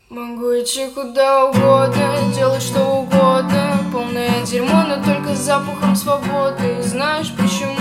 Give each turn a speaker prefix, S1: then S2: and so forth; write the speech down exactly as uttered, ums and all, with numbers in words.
S1: Могу идти куда угодно, делать что угодно. Полное дерьмо, но только с запахом свободы. Знаешь почему?